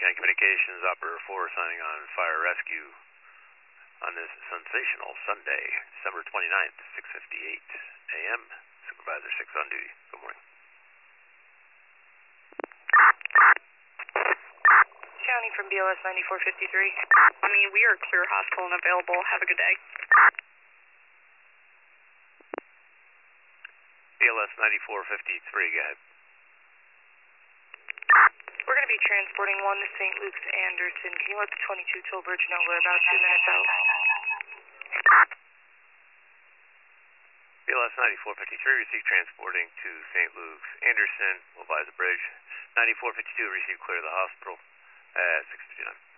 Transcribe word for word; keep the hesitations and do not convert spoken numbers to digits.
County Communications, Operator four signing on fire rescue on this sensational Sunday, December twenty-ninth, six fifty-eight a m Supervisor six on duty. Good morning. County from B L S ninety-four fifty-three. I mean, we are clear, hospital and available. Have a good day. B L S ninety-four fifty-three, go ahead. We're going to be transporting one to Saint Luke's Anderson. Can you let the twenty-two Toll Bridge know we're about two minutes out? B L S ninety-four fifty-three, receive transporting to Saint Luke's Anderson. We'll advise the bridge. ninety-four fifty-two, receive clear to the hospital at six fifty-nine.